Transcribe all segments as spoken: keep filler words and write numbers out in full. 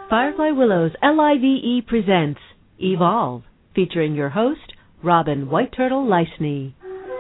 Firefly Willows L I V E presents Evolve, featuring your host, Robin White Turtle Leisney.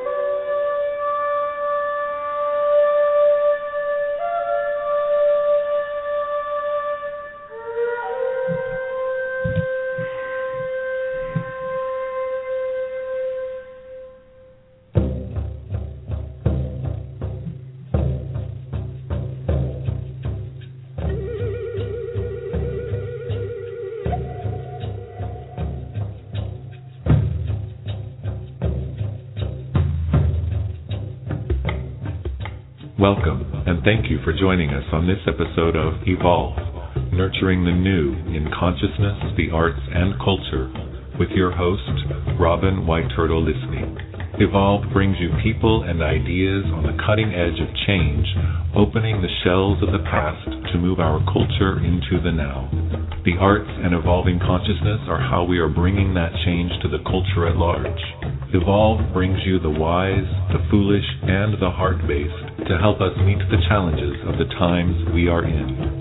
Welcome, and thank you for joining us on this episode of Evolve, Nurturing the New in Consciousness, the Arts, and Culture, with your host, Robin White Turtle Leisney. Evolve brings you people and ideas on the cutting edge of change, opening the shells of the past to move our culture into the now. The arts and evolving consciousness are how we are bringing that change to the culture at large. Evolve brings you the wise, the foolish, and the heart-based to help us meet the challenges of the times we are in.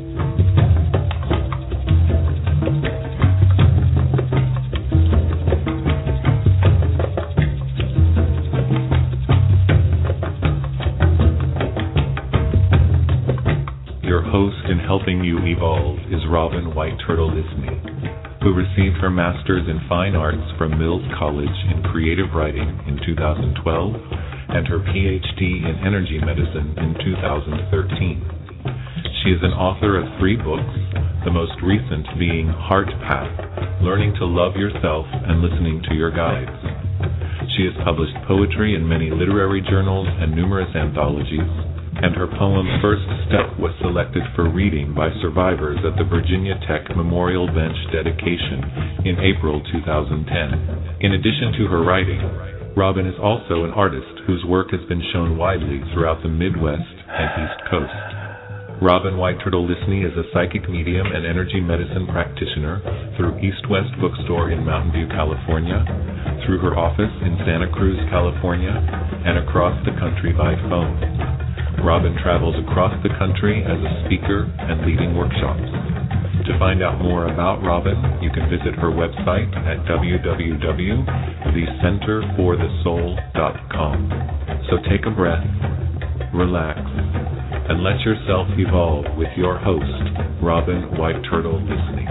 Your host in helping you evolve is Robin White Turtle Leisney, who received her Master's in Fine Arts from Mills College in Creative Writing in two thousand twelve and her P H D in Energy Medicine in two thousand thirteen. She is an author of three books, the most recent being Heart Path, Learning to Love Yourself and Listening to Your Guides. She has published poetry in many literary journals and numerous anthologies, and her poem First Step was selected for reading by survivors at the Virginia Tech Memorial Bench dedication in April two thousand ten. In addition to her writing, Robin is also an artist whose work has been shown widely throughout the Midwest and East Coast. Robin White Turtle Leisney is a psychic medium and energy medicine practitioner through East West Bookstore in Mountain View, California, through her office in Santa Cruz, California, and across the country by phone. Robin travels across the country as a speaker and leading workshops. To find out more about Robin, you can visit her website at w w w dot the center for the soul dot com. So take a breath, relax, and let yourself evolve with your host, Robin White Turtle Leisney.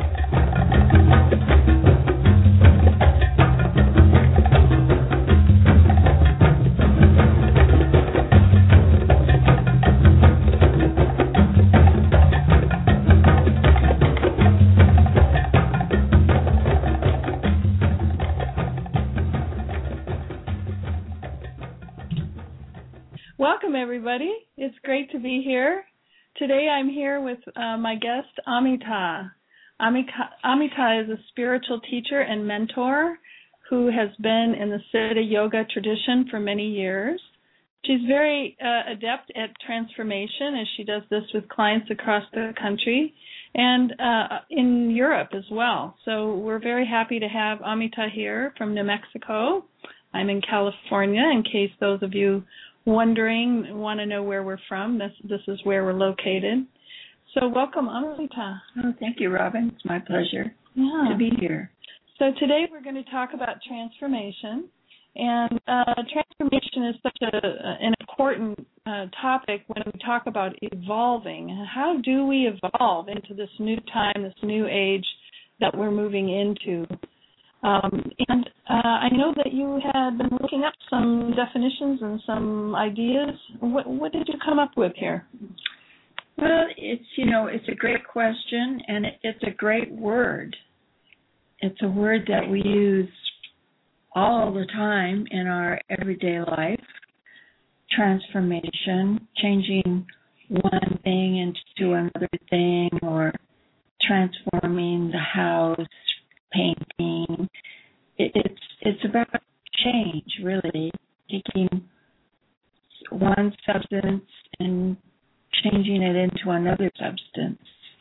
Welcome, everybody. It's great to be here. Today I'm here with uh, my guest, Amita. Amita. Amita is a spiritual teacher and mentor who has been in the Siddha Yoga tradition for many years. She's very uh, adept at transformation, as she does this with clients across the country and uh, in Europe as well. So we're very happy to have Amita here from New Mexico. I'm in California, in case those of you wondering, want to know where we're from. This this is where we're located. So welcome, Amita. Oh, thank you, Robin. It's my pleasure yeah. to be here. So today we're going to talk about transformation. And uh, transformation is such a, an important uh, topic when we talk about evolving. How do we evolve into this new time, this new age that we're moving into? Um, and uh, I know that you had been looking up some definitions and some ideas. What, what did you come up with here? Well, it's, you know, it's a great question, and it, it's a great word. It's a word that we use all the time in our everyday life. Transformation, changing one thing into another thing, or transforming the house, painting. It, it's it's about change, really, taking one substance and changing it into another substance.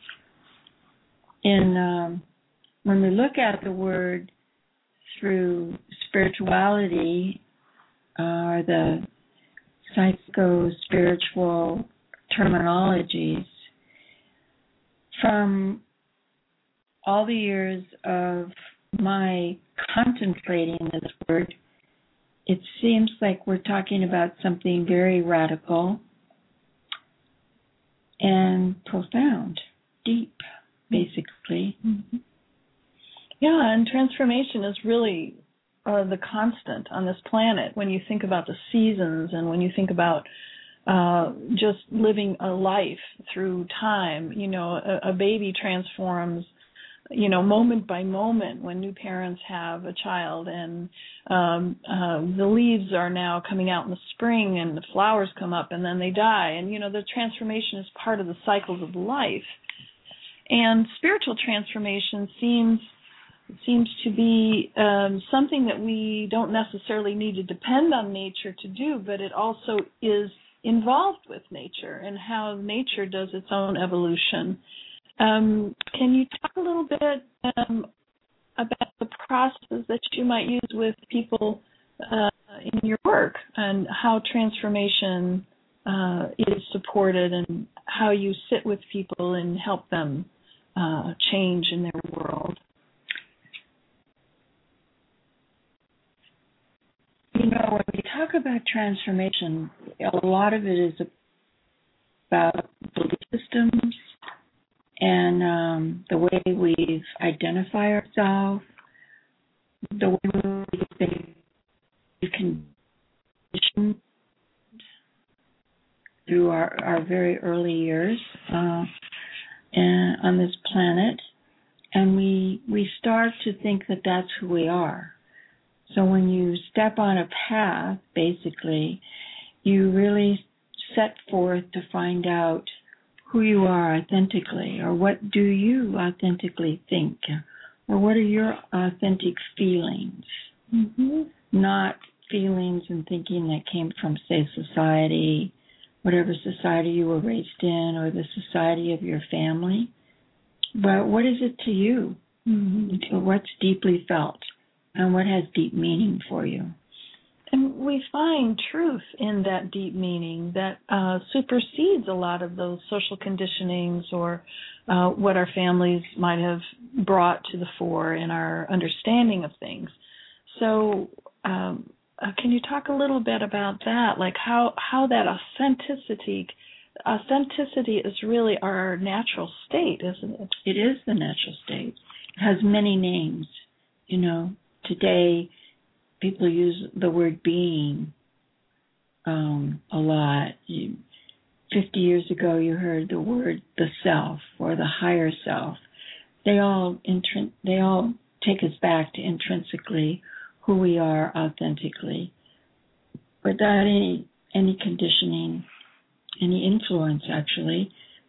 In um, when we look at the word through spirituality, uh, the psycho-spiritual terminologies, from all the years of my contemplating this word, it seems like we're talking about something very radical and profound, deep, basically. Mm-hmm. Yeah, and transformation is really uh, the constant on this planet when you think about the seasons and when you think about uh, just living a life through time. You know, a, a baby transforms, you know, moment by moment when new parents have a child, and um, uh, the leaves are now coming out in the spring and the flowers come up and then they die. And, you know, the transformation is part of the cycles of life. And spiritual transformation seems seems to be um, something that we don't necessarily need to depend on nature to do, but it also is involved with nature and how nature does its own evolution. Um, can you talk a little bit um, about the process that you might use with people uh, in your work and how transformation uh, is supported and how you sit with people and help them uh, change in their world? You know, when we talk about transformation, a lot of it is about belief systems and um, the way we identify ourselves, the way we condition through our, our very early years uh, and on this planet, and we we start to think that that's who we are. So when you step on a path, basically, you really set forth to find out who you are authentically, or what do you authentically think, or what are your authentic feelings, mm-hmm. not feelings and thinking that came from, say, society, whatever society you were raised in, or the society of your family, but what is it to you? Mm-hmm. What's deeply felt? And what has deep meaning for you? And we find truth in that deep meaning that uh, supersedes a lot of those social conditionings or uh, what our families might have brought to the fore in our understanding of things. So um, uh, can you talk a little bit about that, like how, how that authenticity, authenticity is really our natural state, isn't it? It is the natural state. It has many names, you know. Today, people use the word being um, a lot. You, Fifty years ago, you heard the word the self or the higher self. They all intrin- they all take us back to intrinsically who we are authentically, without any any conditioning, any influence. Actually,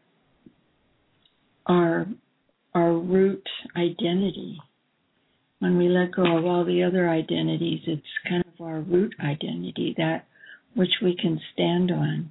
our our root identity. When we let go of all the other identities, it's kind of our root identity, that which we can stand on.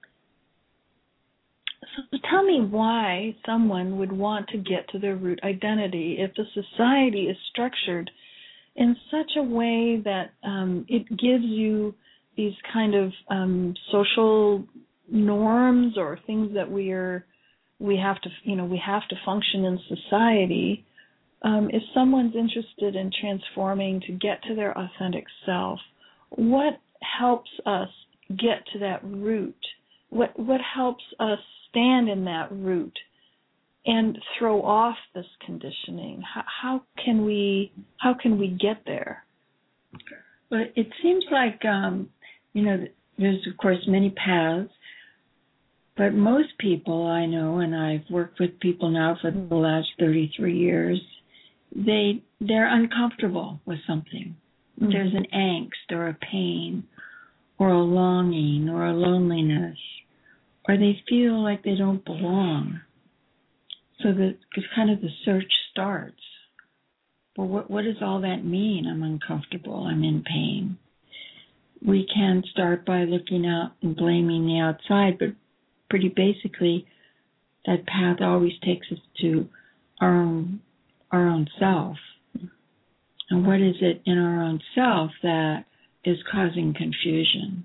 So tell me why someone would want to get to their root identity if the society is structured in such a way that um, it gives you these kind of um, social norms or things that we are we have to you know we have to function in society. Um, if someone's interested in transforming to get to their authentic self, what helps us get to that root? What what helps us stand in that root and throw off this conditioning? How, how can we how can we get there? Well, it seems like um, you know there's of course many paths, but most people I know, and I've worked with people now for the last thirty-three years. They, they're uncomfortable with something. Mm-hmm. There's an angst or a pain or a longing or a loneliness, or they feel like they don't belong. So that kind of the search starts. Well, what, what does all that mean? I'm uncomfortable. I'm in pain. We can start by looking out and blaming the outside, but pretty basically that path always takes us to our own our own self. And what is it in our own self that is causing confusion?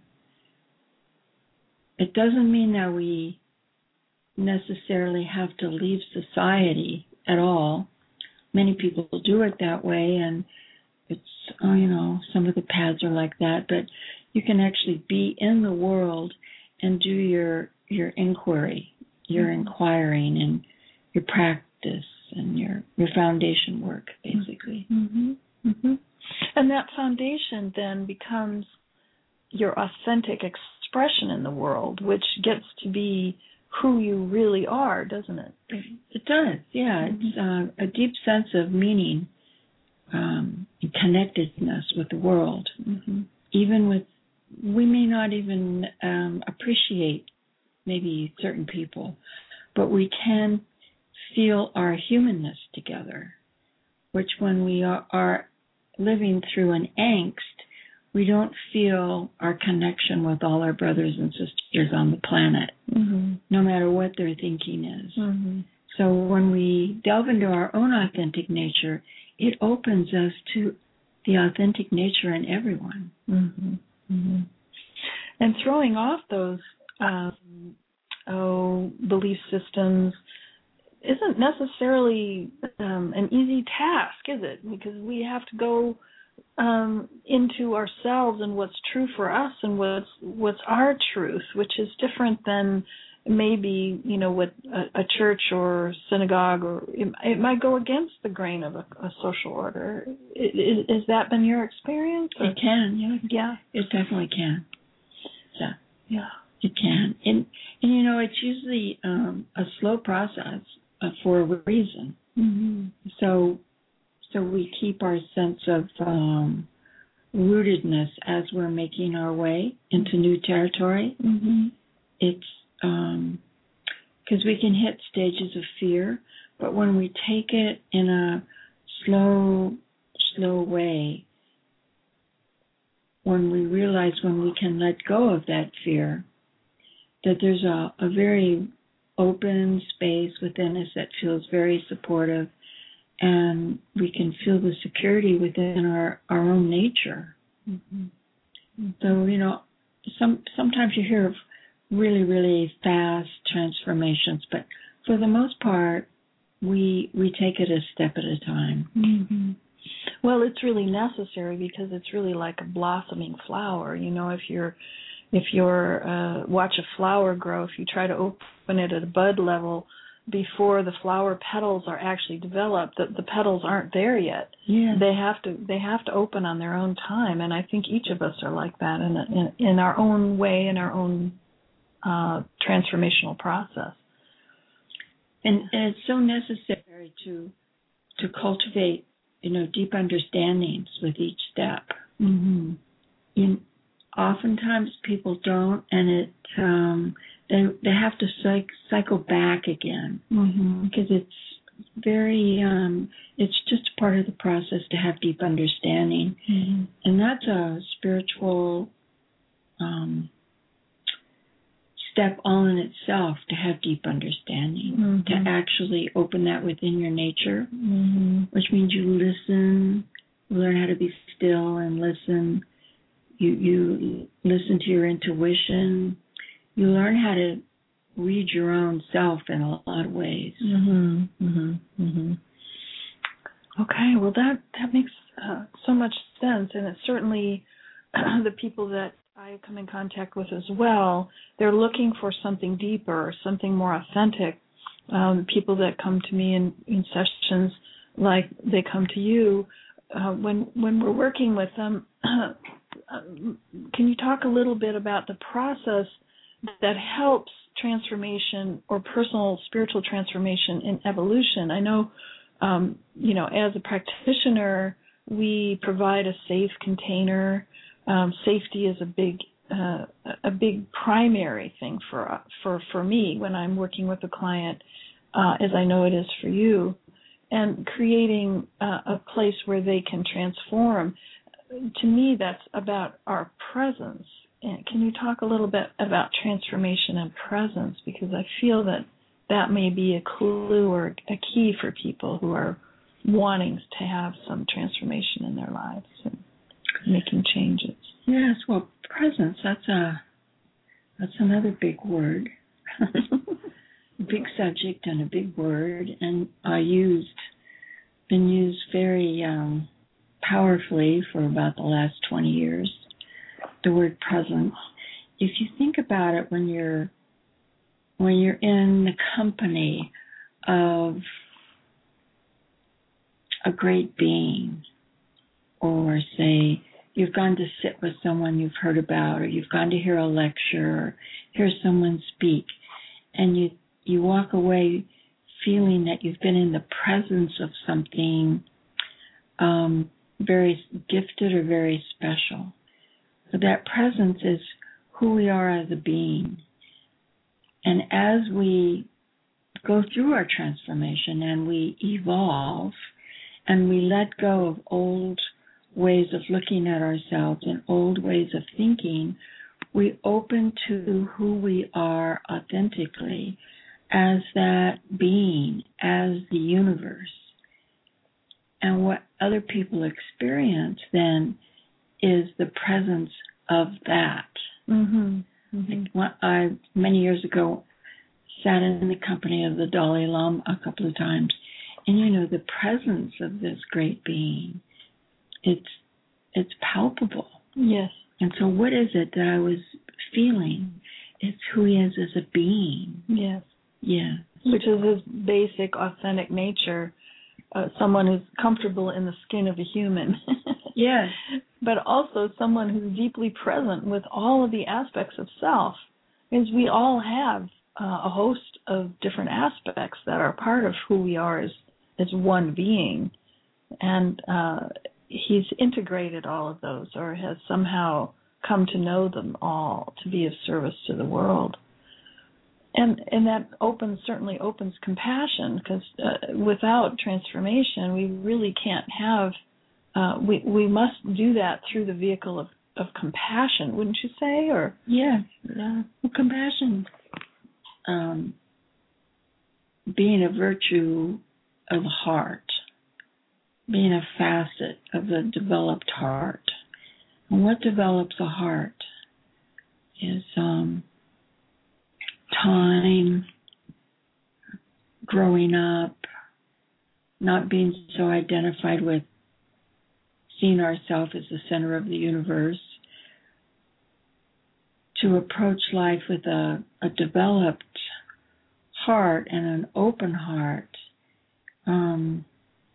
It doesn't mean that we necessarily have to leave society at all, many people do it that way, and it's, oh, you know, some of the paths are like that, but you can actually be in the world and do your your inquiry, your mm-hmm. inquiring, and your practice, and your your foundation work, basically. Mm-hmm. Mm-hmm. And that foundation then becomes your authentic expression in the world, which gets to be who you really are, doesn't it? It does, yeah. Mm-hmm. It's uh, a deep sense of meaning um, and connectedness with the world. Mm-hmm. Even with, we may not even um, appreciate maybe certain people, but we can feel our humanness together, which when we are, are living through an angst, we don't feel our connection with all our brothers and sisters on the planet, mm-hmm. no matter what their thinking is. Mm-hmm. So when we delve into our own authentic nature, it opens us to the authentic nature in everyone. Mm-hmm. Mm-hmm. And throwing off those um, oh, belief systems isn't necessarily um, an easy task, is it? Because we have to go um, into ourselves and what's true for us and what's what's our truth, which is different than maybe, you know, what a, a church or synagogue, or it, it might go against the grain of a, a social order. Is, has that been your experience? Or? It can, yeah. Yeah. It definitely can. Yeah. Yeah. It can. And, and you know, it's usually um, a slow process uh, for a reason. Mm-hmm. So so we keep our sense of um, rootedness as we're making our way into new territory. Mm-hmm. It's um, because we can hit stages of fear, but when we take it in a slow, slow way, when we realize when we can let go of that fear, that there's a, a very open space within us that feels very supportive, and we can feel the security within our, our own nature. Mm-hmm. So, you know, some sometimes you hear of really, really fast transformations, but for the most part, we we take it a step at a time. Mm-hmm. Well, it's really necessary because it's really like a blossoming flower. You know, if you're if you're uh, watch a flower grow, if you try to open it at a bud level before the flower petals are actually developed, the, the petals aren't there yet. Yeah. They have to they have to open on their own time, and I think each of us are like that in in, in our own way, in our own uh, transformational process. And, and it's so necessary to to cultivate, you know, deep understandings with each step. Mm-hmm. In, oftentimes people don't, and it um, they they have to cyc- cycle back again mm-hmm. because it's very um, it's just part of the process to have deep understanding, mm-hmm. and that's a spiritual um, step all in itself, to have deep understanding, mm-hmm. to actually open that within your nature, mm-hmm. which means you listen, you learn how to be still and listen. You you listen to your intuition. You learn how to read your own self in a lot of ways. Mm-hmm. Mm-hmm. Mm-hmm. Okay, well that that makes uh, so much sense, and it's certainly uh, the people that I come in contact with as well, they're looking for something deeper, something more authentic. Um, people that come to me in, in sessions like they come to you, uh, when when we're working with them, uh, can you talk a little bit about the process that helps transformation or personal spiritual transformation in evolution? I know, um, you know, as a practitioner, we provide a safe container. Um, safety is a big, uh, a big primary thing for for for me when I'm working with a client, uh, as I know it is for you, and creating uh, a place where they can transform. To me, that's about our presence. And can you talk a little bit about transformation and presence? Because I feel that that may be a clue or a key for people who are wanting to have some transformation in their lives and making changes. Yes, well, presence, that's a that's another big word. Big subject and a big word, and uh, used been used very um, powerfully for about the last twenty years, the word presence. If you think about it, when you're when you're in the company of a great being, or say you've gone to sit with someone you've heard about, or you've gone to hear a lecture, or hear someone speak, and you you walk away feeling that you've been in the presence of something um, very gifted or very special. So that presence is who we are as a being. And as we go through our transformation and we evolve and we let go of old ways of looking at ourselves and old ways of thinking, we open to who we are authentically as that being, as the universe. And what other people experience then is the presence of that. Mm-hmm. Mm-hmm. Like I, many years ago, sat in the company of the Dalai Lama a couple of times, and you know, the presence of this great being, it's it's palpable. Yes. And so what is it that I was feeling? It's who he is as a being. Yes. Yeah. Which is his basic, authentic nature, uh, someone who's comfortable in the skin of a human. Yes. But also someone who's deeply present with all of the aspects of self. Because we all have uh, a host of different aspects that are part of who we are as, as one being. And uh, he's integrated all of those, or has somehow come to know them all to be of service to the world. And and that opens certainly opens compassion, because uh, without transformation, we really can't have. Uh, we we must do that through the vehicle of, of compassion, wouldn't you say? Or yeah, yeah, well, compassion, um, being a virtue of the heart, being a facet of the developed heart. And what develops a heart is um, time, growing up, not being so identified with seeing ourselves as the center of the universe, to approach life with a, a developed heart and an open heart. Um,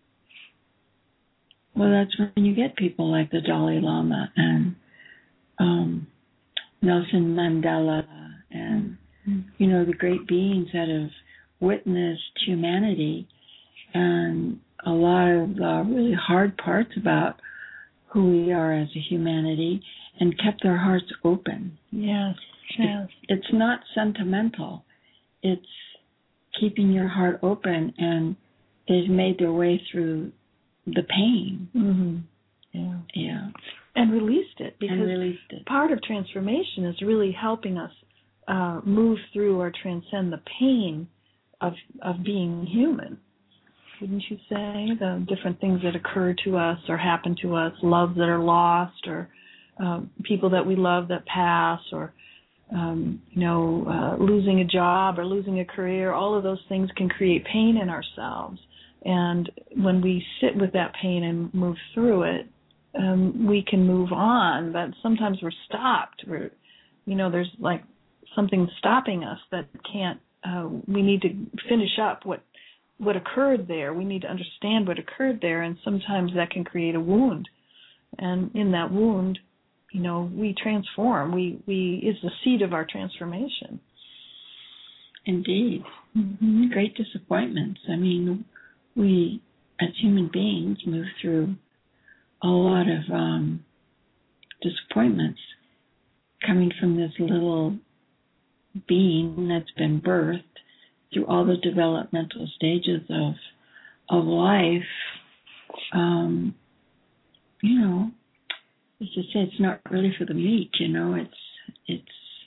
well, that's when you get people like the Dalai Lama and um, Nelson Mandela and, you know, the great beings that have witnessed humanity and a lot of the really hard parts about who we are as a humanity, and kept their hearts open. Yes, yes. It's, it's not sentimental. It's keeping your heart open, and they've made their way through the pain. Mm-hmm. Yeah. Yeah. And released it, because and released it. Part of transformation is really helping us uh, move through or transcend the pain of of being human. Wouldn't you say? The different things that occur to us or happen to us, loves that are lost, or uh, people that we love that pass, or um, you know, uh, losing a job or losing a career. All of those things can create pain in ourselves. And when we sit with that pain and move through it, um, we can move on. But sometimes we're stopped. We're, you know, there's like something stopping us that can't. Uh, we need to finish up what. what occurred there. We need to understand what occurred there, and sometimes that can create a wound. And in that wound, you know, we transform. We we is the seed of our transformation. Indeed. Mm-hmm. Great disappointments. I mean, we as human beings move through a lot of um, disappointments coming from this little being that's been birthed through all the developmental stages of of life. Um, you know, it's to say it's not really for the meat. You know, it's it's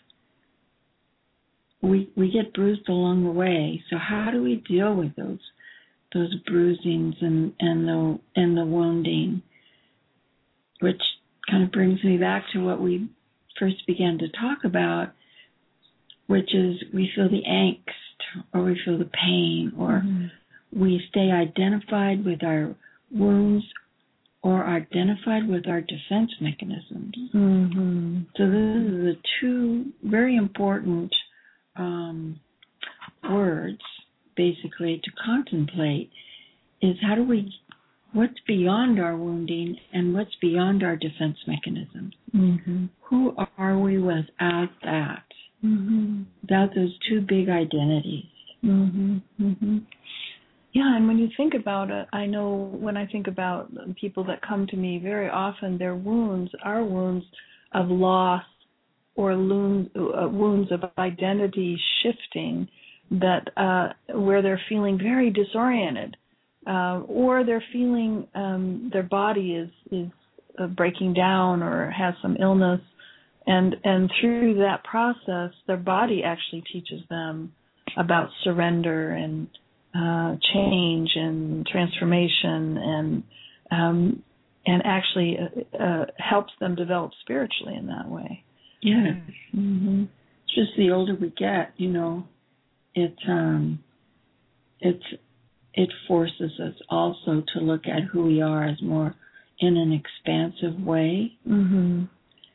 we we get bruised along the way. So how do we deal with those those bruisings and and the and the wounding? Which kind of brings me back to what we first began to talk about, which is we feel the angst, or we feel the pain, or mm-hmm. we stay identified with our wounds or identified with our defense mechanisms. Mm-hmm. So those are the two very important um, words, basically, to contemplate is how do we, what's beyond our wounding and what's beyond our defense mechanisms? Mm-hmm. Who are we without that? Mm-hmm. Without those two big identities. Mm-hmm. Mm-hmm. Yeah, and when you think about it, I know when I think about people that come to me, very often their wounds are wounds of loss or wounds, uh, wounds of identity shifting that uh, where they're feeling very disoriented, uh, or they're feeling um, their body is is uh, breaking down or has some illness, and and through that process, their body actually teaches them about surrender and uh, change and transformation, and um, and actually uh, uh, helps them develop spiritually in that way. Yeah. Mm-hmm. It's just the older we get, you know, it um, it's it forces us also to look at who we are as more in an expansive way. Mm-hmm.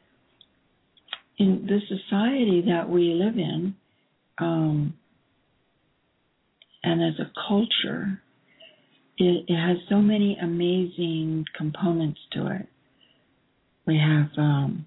In the society that we live in, um, and as a culture, it, it has so many amazing components to it. We have um,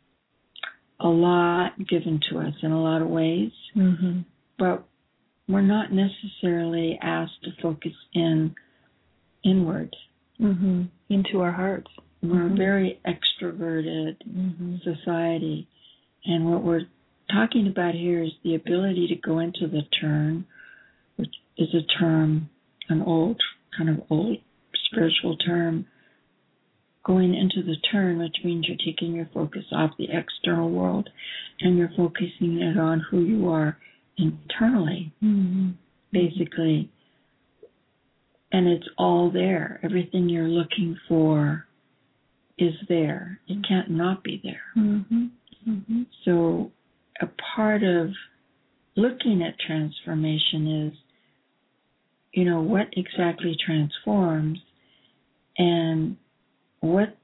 a lot given to us in a lot of ways, Mm-hmm. but we're not necessarily asked to focus in inward. Mm-hmm. Into our hearts. We're Mm-hmm. a very extroverted Mm-hmm. society, and what we're talking about here is the ability to go into the turn, which is a term, an old, kind of old spiritual term, going into the turn, which means you're taking your focus off the external world and you're focusing it on who you are internally, Mm-hmm. basically. And it's all there. Everything you're looking for is there. It can't not be there. Mm-hmm. Mm-hmm. So a part of looking at transformation is, you know, what exactly transforms, and what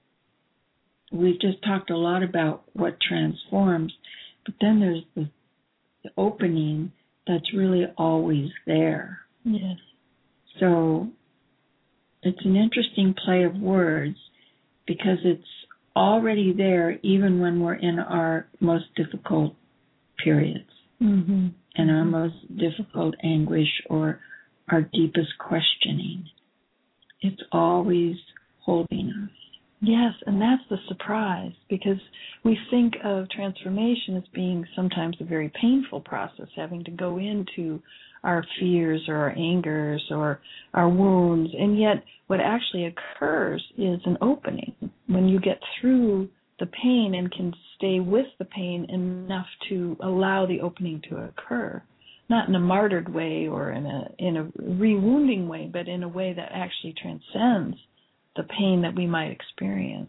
we've just talked a lot about what transforms, but then there's the, the opening that's really always there. Yes. So it's an interesting play of words because it's already there even when we're in our most difficult periods Mm-hmm. and our most difficult anguish or our deepest questioning. It's always holding us. Yes, and that's the surprise, because we think of transformation as being sometimes a very painful process, having to go into our fears or our angers or our wounds, and yet what actually occurs is an opening when you get through the pain and can stay with the pain enough to allow the opening to occur, not in a martyred way or in a in a rewounding way, but in a way that actually transcends the pain that we might experience.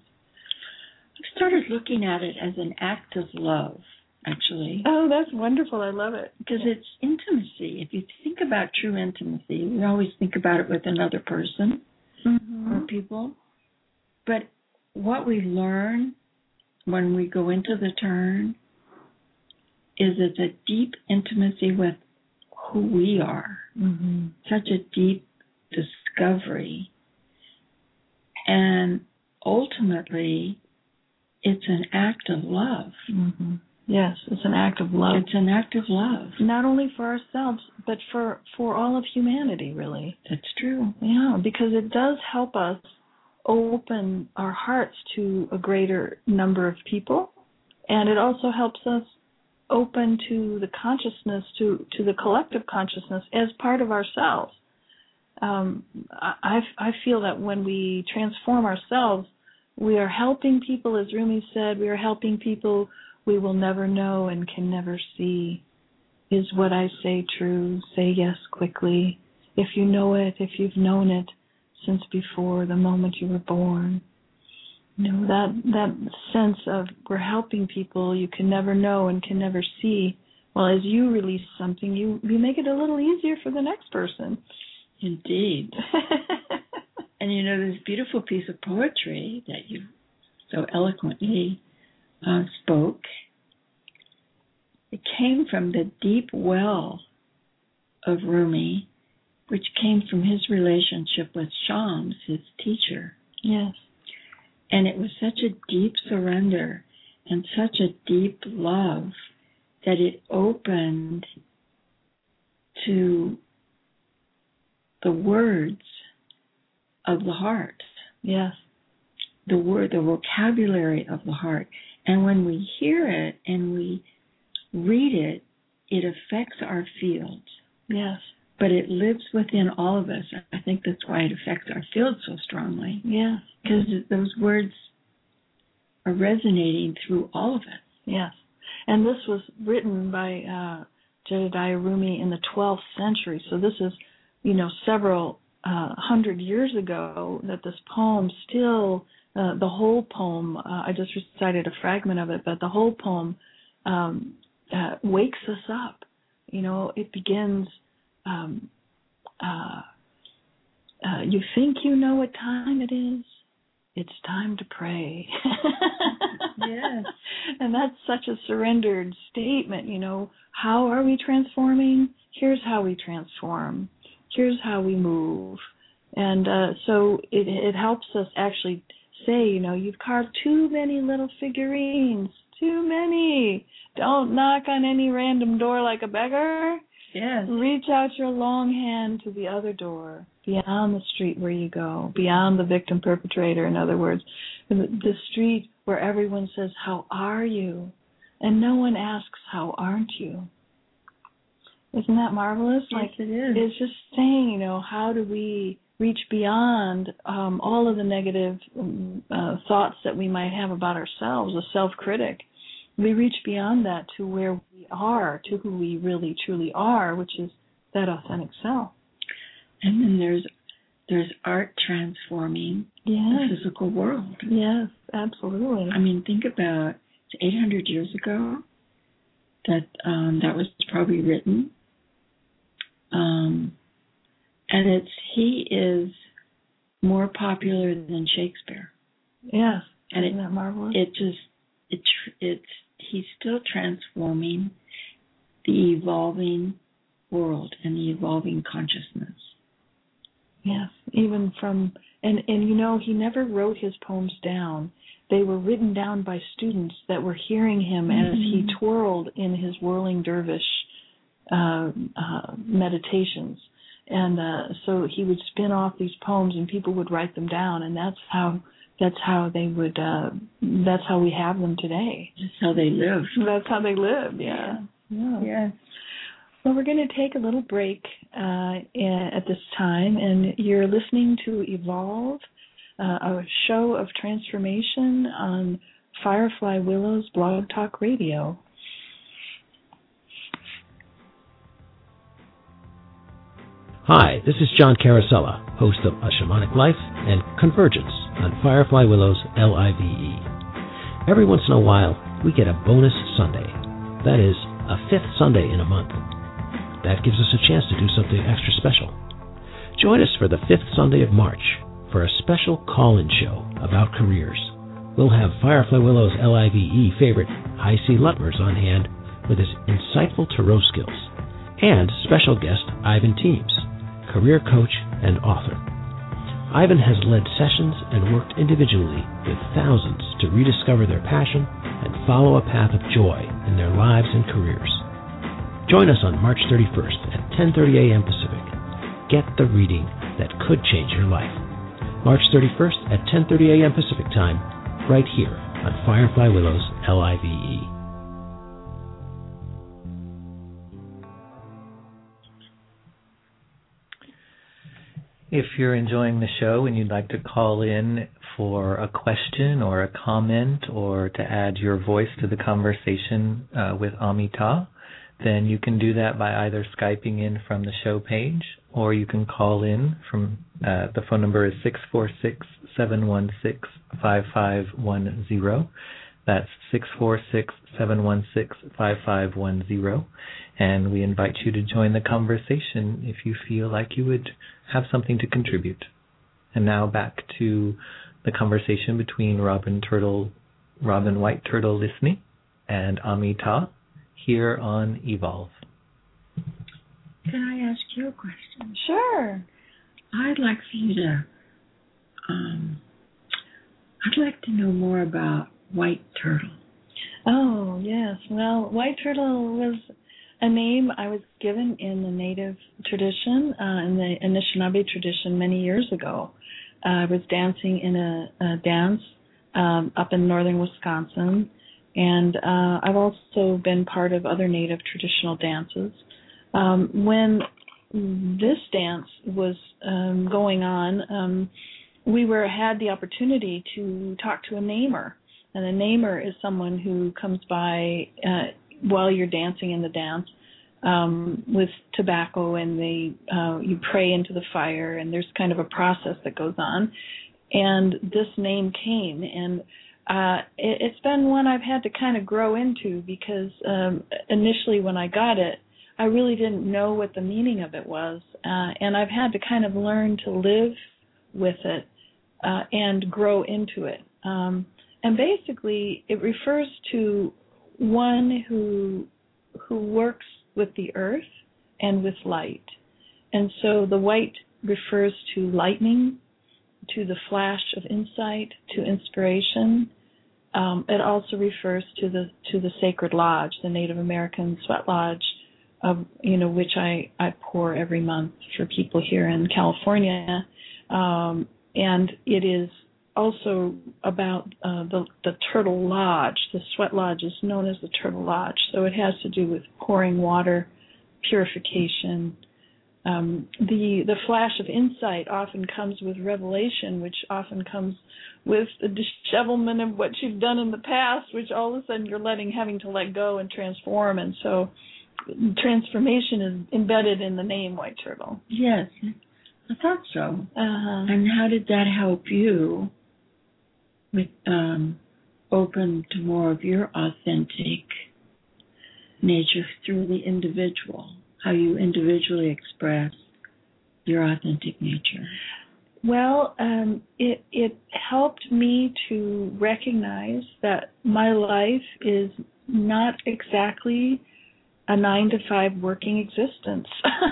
I started looking at it as an act of love, actually. Oh, that's wonderful. I love it. Because it's intimacy. If you think about true intimacy, we always think about it with another person Mm-hmm. or people. But what we learn when we go into the turn is it's a deep intimacy with who we are. Mm-hmm. Such a deep discovery. And ultimately, it's an act of love. Mm-hmm. Yes, it's an act of love. It's an act of love. Not only for ourselves, but for, for all of humanity, really. That's true. Yeah, because it does help us open our hearts to a greater number of people, and it also helps us open to the consciousness, to, to the collective consciousness as part of ourselves. Um, I, I feel that when we transform ourselves, we are helping people, as Rumi said, we are helping people we will never know and can never see. Is what I say true? Say yes quickly. If you know it, if you've known it since before the moment you were born. You know, that, that sense of we're helping people you can never know and can never see. Well, as you release something, you, you make it a little easier for the next person. Indeed. And you know, this beautiful piece of poetry that you so eloquently uh, spoke, it came from the deep well of Rumi, which came from his relationship with Shams, his teacher. Yes. And it was such a deep surrender and such a deep love that it opened to the words of the heart. Yes. The word, the vocabulary of the heart. And when we hear it and we read it, it affects our fields. Yes. But it lives within all of us. I think that's why it affects our field so strongly. Yeah. Because those words are resonating through all of us. Yes. And this was written by uh, Jedediah Rumi in the twelfth century. So this is, you know, several uh, hundred years ago that this poem still, uh, the whole poem, uh, I just recited a fragment of it, but the whole poem um, uh, wakes us up. You know, it begins, um, uh, uh, you think you know what time it is? It's time to pray. Yes. And that's such a surrendered statement, you know. How are we transforming? Here's how we transform. Here's how we move. And uh, so it, it helps us actually say, you know, you've carved too many little figurines, too many. Don't knock on any random door like a beggar. Yes. Reach out your long hand to the other door, beyond the street where you go, beyond the victim perpetrator, in other words, the, the street where everyone says, how are you? And no one asks, how aren't you? Isn't that marvelous? Yes, like, it is. It's just saying, you know, how do we reach beyond um, all of the negative um, uh, thoughts that we might have about ourselves, a self-critic. We reach beyond that to where we are, to who we really, truly are, which is that authentic self. And then there's there's art transforming yes. the physical world. Yes, absolutely. I mean, think about it's eight hundred years ago that um, that was probably written. Um, and it's he is more popular than Shakespeare. Yes. And Isn't it, that marvelous? It just, it, it's, he's still transforming the evolving world and the evolving consciousness. Yes, even from, and, and you know, he never wrote his poems down. They were written down by students that were hearing him mm-hmm. as he twirled in his whirling dervish uh, uh, meditations. And uh, so he would spin off these poems and people would write them down, and that's how that's how they would, uh, that's how we have them today. That's how they live. That's how they live, yeah. Yeah. yeah. Well, we're going to take a little break uh, at this time, and you're listening to Evolve, uh, a show of transformation on Firefly Willows Blog Talk Radio. Hi, this is John Carosella, host of A Shamanic Life and Convergence on Firefly Willows L I V E. Every once in a while, we get a bonus Sunday. That is, a fifth Sunday in a month. That gives us a chance to do something extra special. Join us for the fifth Sunday of March for a special call-in show about careers. We'll have Firefly Willows L I V E favorite High C. Lutmers on hand with his insightful tarot skills, and special guest Ivan Teams, career coach and author. Ivan has led sessions and worked individually with thousands to rediscover their passion and follow a path of joy in their lives and careers. Join us on March thirty-first at ten thirty a.m. Pacific. Get the reading that could change your life. March thirty-first at ten thirty a.m. Pacific Time, right here on Firefly Willows L I V E. If you're enjoying the show and you'd like to call in for a question or a comment or to add your voice to the conversation uh, with Amita, then you can do that by either Skyping in from the show page, or you can call in from, uh, the phone number is six four six, seven one six, five five one zero. That's six four six, seven one six, five five one zero. And we invite you to join the conversation if you feel like you would have something to contribute. And now back to the conversation between Robin Turtle, Robin White Turtle Lisney and Amita here on Evolve. Can I ask you a question? Sure. I'd like for you to, um, I'd like to know more about White Turtle. Oh, yes. Well, White Turtle was a name I was given in the Native tradition, uh, in the Anishinaabe tradition many years ago. Uh, I was dancing in a, a dance um, up in northern Wisconsin, and uh, I've also been part of other Native traditional dances. Um, when this dance was um, going on, um, we were had the opportunity to talk to a namer, and a namer is someone who comes by uh, while you're dancing in the dance um, with tobacco, and they uh, you pray into the fire, and there's kind of a process that goes on. And this name came, and uh, it, it's been one I've had to kind of grow into, because um, initially when I got it, I really didn't know what the meaning of it was, uh, and I've had to kind of learn to live with it uh, and grow into it. Um, and basically, it refers to one who who works with the earth and with light. And so the white refers to lightning, to the flash of insight, to inspiration. Um, it also refers to the to the sacred lodge, the Native American sweat lodge, of, you know, which I, I pour every month for people here in California. Um, and it is also about uh, the, the Turtle Lodge. The sweat lodge is known as the Turtle Lodge. So it has to do with pouring water, purification. Um, the the flash of insight often comes with revelation, which often comes with the dishevelment of what you've done in the past, which all of a sudden you're letting, having to let go and transform. And so transformation is embedded in the name White Turtle. Yes, I thought so. Uh-huh. And how did that help you with um, open to more of your authentic nature through the individual, how you individually express your authentic nature? Well, um, it it helped me to recognize that my life is not exactly a nine to five working existence.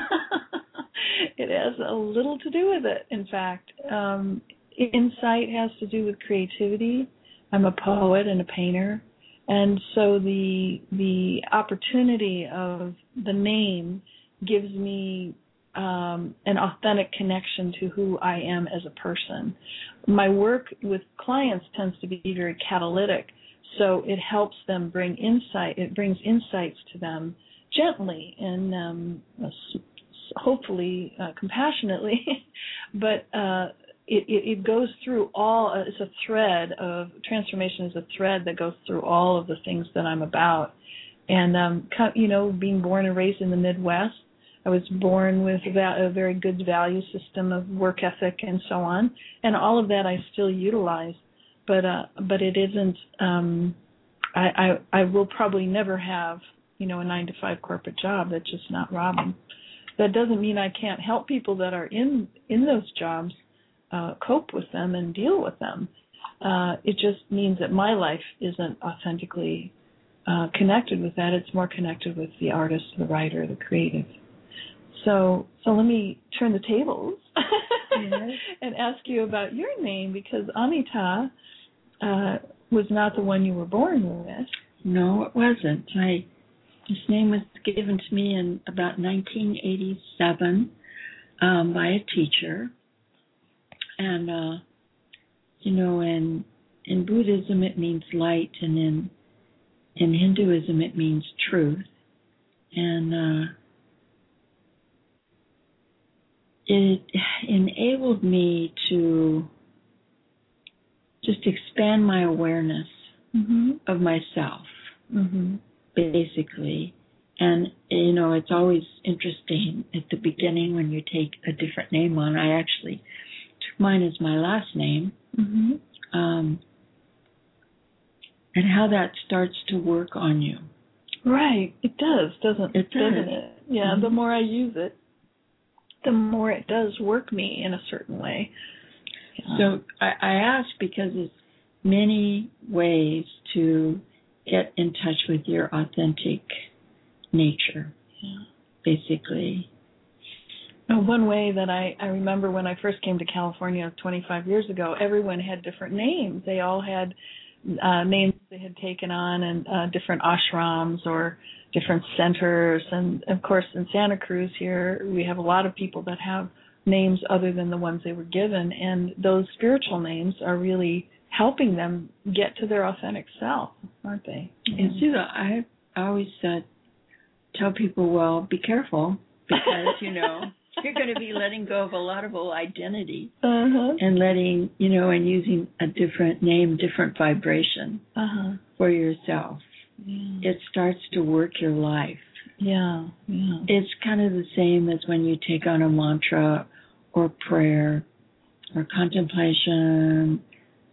It has a little to do with it, in fact. Um, insight has to do with creativity. I'm a poet and a painter. And so the the opportunity of the name gives me um, an authentic connection to who I am as a person. My work with clients tends to be very catalytic, so it helps them bring insight. It brings insights to them gently and um, hopefully uh, compassionately, but uh, it, it, it goes through all, uh, it's a thread of, transformation is a thread that goes through all of the things that I'm about. And, um, you know, being born and raised in the Midwest, I was born with a very good value system of work ethic and so on, and all of that I still utilize, but uh, but it isn't, um, I, I, I will probably never have, you know, a nine to five corporate job. That's just not Robin. That doesn't mean I can't help people that are in, in those jobs uh, cope with them and deal with them. Uh, it just means that my life isn't authentically uh, connected with that. It's more connected with the artist, the writer, the creative. So so let me turn the tables yes. and ask you about your name, because Amita uh, was not the one you were born with. No, it wasn't. I This name was given to me in about nineteen eighty-seven um, by a teacher. And, uh, you know, in in Buddhism it means light, and in in Hinduism it means truth. And uh, it enabled me to just expand my awareness mm-hmm. of myself. Mm-hmm. Basically. And, you know, it's always interesting at the beginning when you take a different name on. I actually took mine as my last name. Mm-hmm. Um, and how that starts to work on you. Right. It does, doesn't it? Does. Doesn't it? Yeah, Mm-hmm. the more I use it, the more it does work me in a certain way. Yeah. So I, I ask because it's many ways to get in touch with your authentic nature, yeah. basically. Well, one way that I, I remember when I first came to California twenty-five years ago, everyone had different names. They all had uh, names they had taken on, and uh, different ashrams or different centers. And, of course, in Santa Cruz here, we have a lot of people that have names other than the ones they were given, and those spiritual names are really helping them get to their authentic self, aren't they? And Sue, I always uh, tell people, well, be careful, because, you know, you're going to be letting go of a lot of old identity uh-huh. and letting, you know, and using a different name, different vibration uh-huh. for yourself. Yeah. It starts to work your life. Yeah, yeah. It's kind of the same as when you take on a mantra or prayer or contemplation,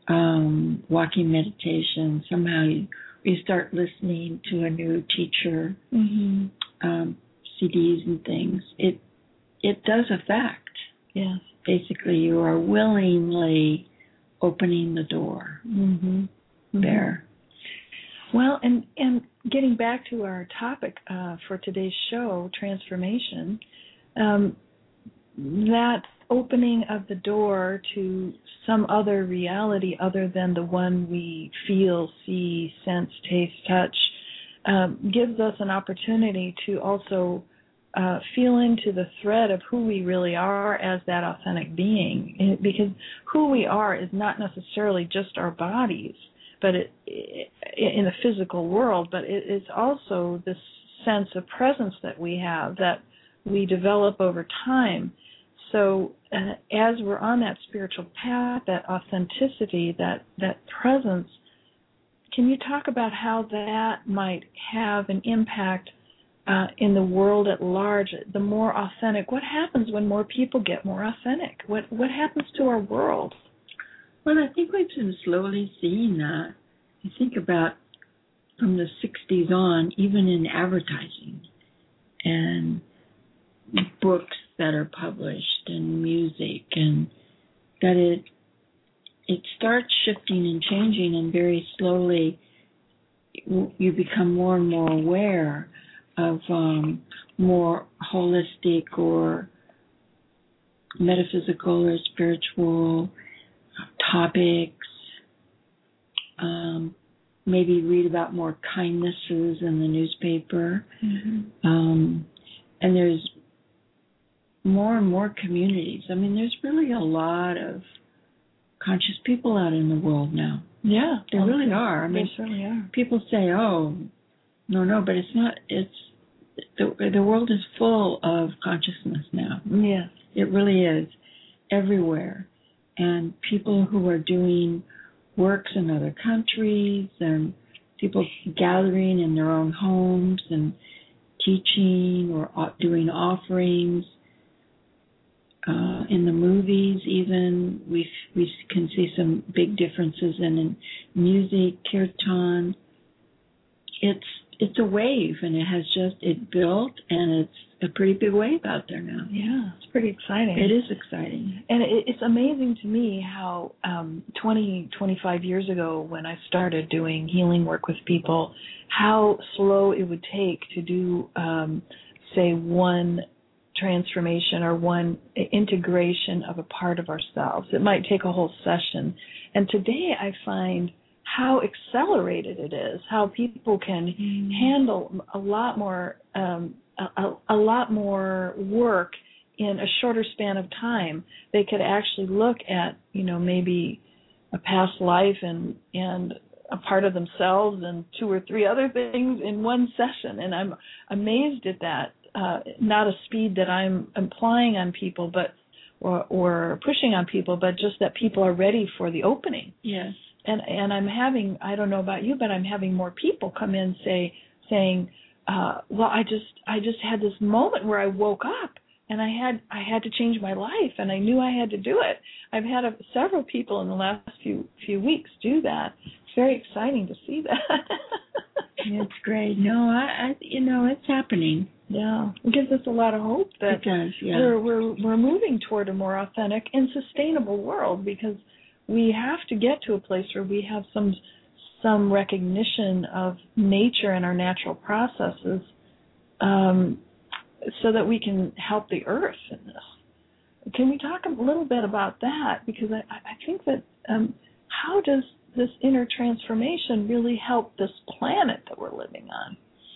um, walking meditation. Somehow you, you start listening to a new teacher, mm-hmm. um, C Ds and things. It it does affect. Yes. Basically, you are willingly opening the door mm-hmm. there. Well, and, and getting back to our topic uh, for today's show, transformation, um, that opening of the door to some other reality other than the one we feel, see, sense, taste, touch, um, gives us an opportunity to also uh, feel into the thread of who we really are as that authentic being, because who we are is not necessarily just our bodies, but it, it, in the physical world, but it, it's also this sense of presence that we have that we develop over time. So uh, as we're on that spiritual path, that authenticity, that, that presence, can you talk about how that might have an impact uh, in the world at large? The more authentic, what happens when more people get more authentic? What what happens to our world? Well, I think we've been slowly seeing that. I think about from the sixties on, even in advertising and books that are published and music, and that it it starts shifting and changing, and very slowly you become more and more aware of um, more holistic or metaphysical or spiritual topics. Um, maybe read about more kindnesses in the newspaper. Mm-hmm. Um, and there's more and more communities. I mean, there's really a lot of conscious people out in the world now. Yeah. There really okay. are. I mean, there certainly are. People say, oh, no, no, but it's not, it's, the, the world is full of consciousness now. Yeah. It really is, everywhere. And people who are doing works in other countries, and people gathering in their own homes and teaching or doing offerings. Uh, in the movies, even, we we can see some big differences in, in music, kirtan. It's it's a wave, and it has just, it built, and it's a pretty big wave out there now. Yeah, it's pretty exciting. It is exciting. And it, it's amazing to me how um, twenty, twenty-five years ago, when I started doing healing work with people, how slow it would take to do, um, say, one transformation or one integration of a part of ourselves. It might take a whole session. And today I find how accelerated it is, how people can mm. handle a lot more um, a, a lot more work in a shorter span of time. They could actually look at, you know, maybe a past life and and a part of themselves and two or three other things in one session. And I'm amazed at that. Uh, not a speed that I'm implying on people, but or, or pushing on people, but just that people are ready for the opening. Yes. And and I'm having, I don't know about you, but I'm having more people come in say saying, uh, well, I just I just had this moment where I woke up and I had I had to change my life, and I knew I had to do it. I've had a, several people in the last few few weeks do that. It's very exciting to see that. It's great. No, I, I you know, it's happening. Yeah. It gives us a lot of hope that it does, yeah. we're, we're, we're moving toward a more authentic and sustainable world, because we have to get to a place where we have some some recognition of nature and our natural processes, um, so that we can help the earth in this. Can we talk a little bit about that? Because I, I think that um, how does this inner transformation really help this planet that we're living on?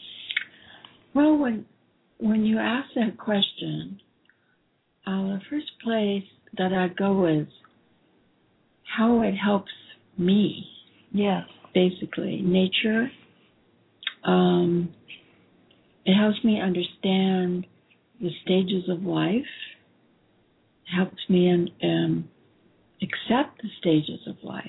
Well, when when you ask that question, uh, the first place that I go is how it helps me. Yes. Basically, nature. Um, it helps me understand the stages of life. It helps me in, um, accept the stages of life.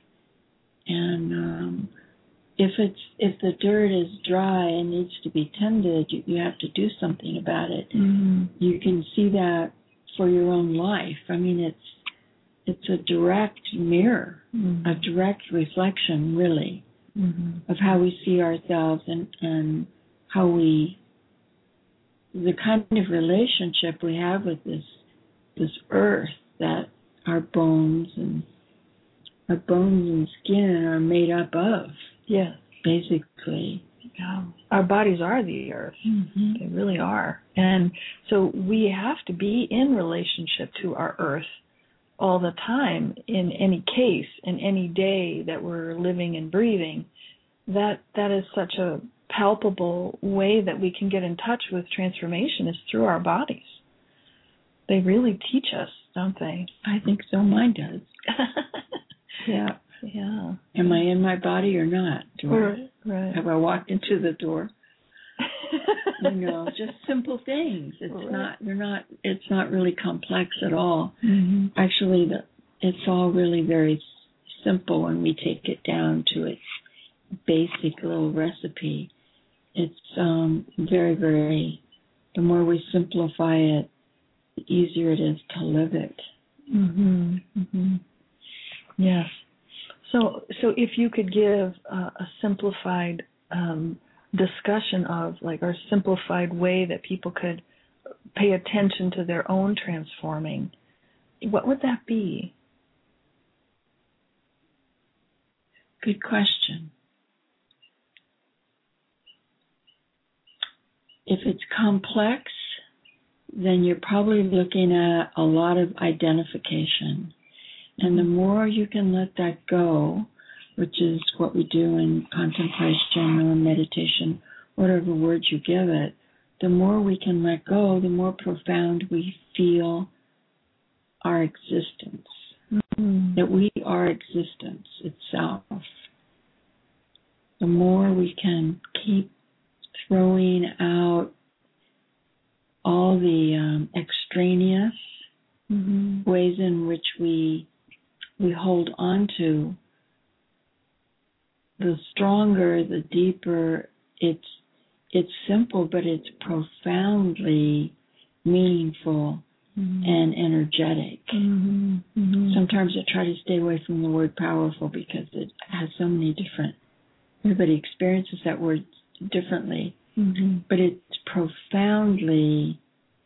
And um, if it's if the dirt is dry and needs to be tended, you, you have to do something about it. Mm-hmm. You can see that for your own life. I mean, it's it's a direct mirror, mm-hmm. a direct reflection, really, mm-hmm. of how we see ourselves and, and how we, the kind of relationship we have with this this earth that our bones and our bones and skin are made up of. Yes. Basically. Yeah. Our bodies are the earth. Mm-hmm. They really are. And so we have to be in relationship to our earth all the time, in any case, in any day that we're living and breathing. That that is such a palpable way that we can get in touch with transformation, is through our bodies. They really teach us, don't they? I think so. Mine does. Yeah. Yeah. Am I in my body or not? Do right. I, right. Have I walked into the door? You know, just simple things. It's right. not. They're not. It's not really complex at all. Mm-hmm. Actually, the, it's all really very simple when we take it down to its basic little recipe. It's um, very, very. The more we simplify it, the easier it is to live it. Mm-hmm. Mm-hmm. Yes. So, so if you could give uh, a simplified um, discussion of, like, or simplified way that people could pay attention to their own transforming, what would that be? Good question. If it's complex, then you're probably looking at a lot of identification. And the more you can let that go, which is what we do in contemplation or meditation, whatever words you give it, the more we can let go, the more profound we feel our existence, mm-hmm. that we are existence itself. The more we can keep throwing out all the um, extraneous mm-hmm. ways in which we we hold on to, the stronger, the deeper. It's it's simple, but it's profoundly meaningful mm-hmm. and energetic. Mm-hmm. Mm-hmm. Sometimes I try to stay away from the word powerful because it has so many different, everybody experiences that word differently, mm-hmm. but it's profoundly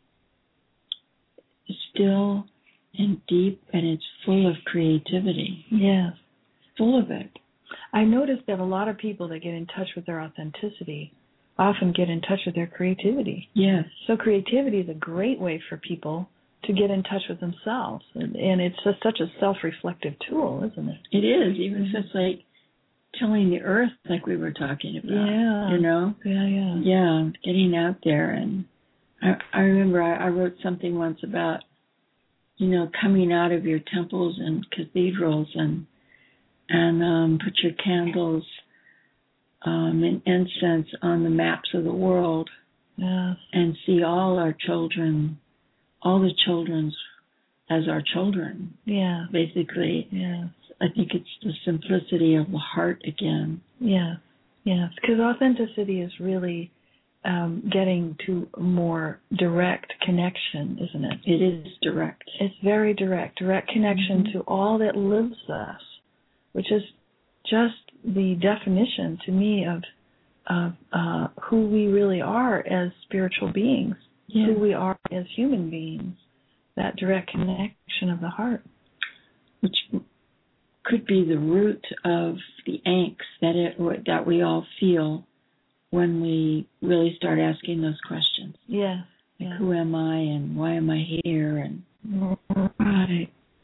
still and deep, and it's full of creativity. Yes. Full of it. I noticed that a lot of people that get in touch with their authenticity often get in touch with their creativity. Yes. So creativity is a great way for people to get in touch with themselves. And, and it's just such a self-reflective tool, isn't it? It is, even if it's like tilling the earth like we were talking about. Yeah. You know? Yeah, yeah. Yeah, getting out there. And I, I remember I, I wrote something once about, you know, coming out of your temples and cathedrals and and um, put your candles um, and incense on the maps of the world. Yes. And see all our children, all the children's as our children. Yeah. Basically. Yes. I think it's the simplicity of the heart again. Yeah. Yes. Because authenticity is really um, getting to a more direct connection, isn't it? It is direct. It's very direct. Direct connection mm-hmm. to all that lives us, which is just the definition to me of of uh, who we really are as spiritual beings, yeah. who we are as human beings, that direct connection of the heart. Which could be the root of the angst that it that we all feel when we really start asking those questions. Yeah. Like, yeah. who am I and why am I here and right.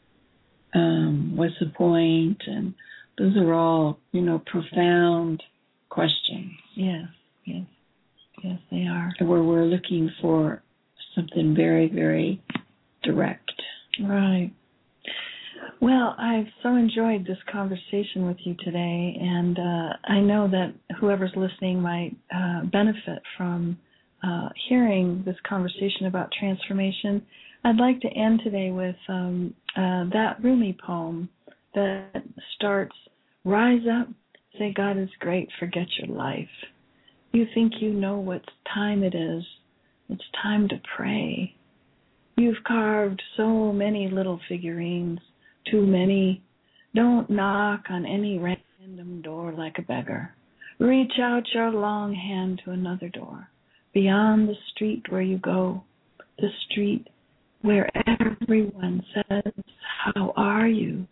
um, what's the point? And those are all, you know, profound questions. Yes, yes, yes, they are. Where we're looking for something very, very direct. Right. Well, I've so enjoyed this conversation with you today, and uh, I know that whoever's listening might uh, benefit from uh, hearing this conversation about transformation. I'd like to end today with um, uh, that Rumi poem that starts, "Rise up, say God is great, forget your life. You think you know what time it is. It's time to pray. You've carved so many little figurines, too many. Don't knock on any random door like a beggar. Reach out your long hand to another door, beyond the street where you go, the street where everyone says, how are you?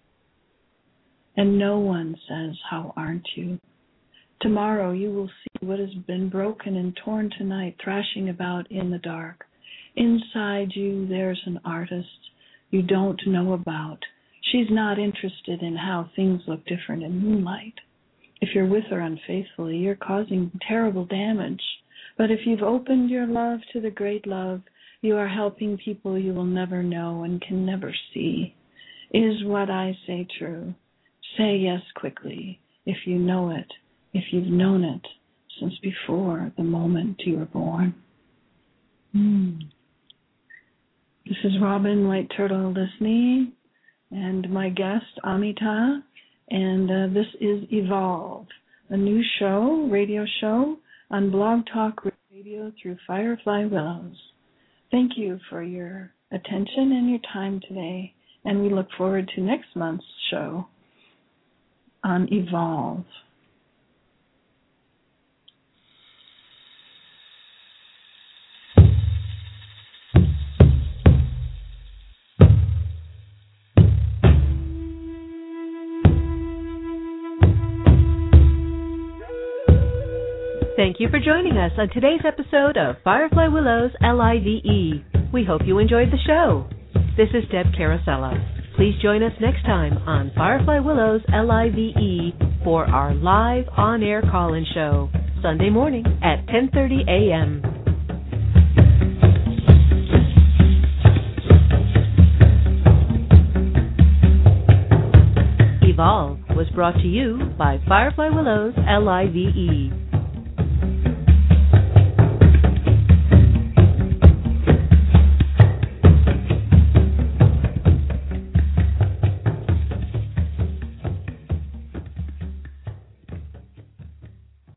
And no one says, how aren't you? Tomorrow you will see what has been broken and torn tonight, thrashing about in the dark. Inside you there's an artist you don't know about. She's not interested in how things look different in moonlight. If you're with her unfaithfully, you're causing terrible damage. But if you've opened your love to the great love, you are helping people you will never know and can never see. Is what I say true? Say yes quickly, if you know it, if you've known it since before the moment you were born." Mm. This is Robin White Turtle Listening, and my guest, Amita, and uh, this is Evolve, a new show, radio show, on Blog Talk Radio through Firefly Willows. Thank you for your attention and your time today, and we look forward to next month's show on Evolve. Thank you for joining us on today's episode of Firefly Willows L I V E. We hope you enjoyed the show. This is Deb Carosella. Please join us next time on Firefly Willows L I V E for our live on-air call-in show, Sunday morning at ten thirty a.m. Evolve was brought to you by Firefly Willows L I V E.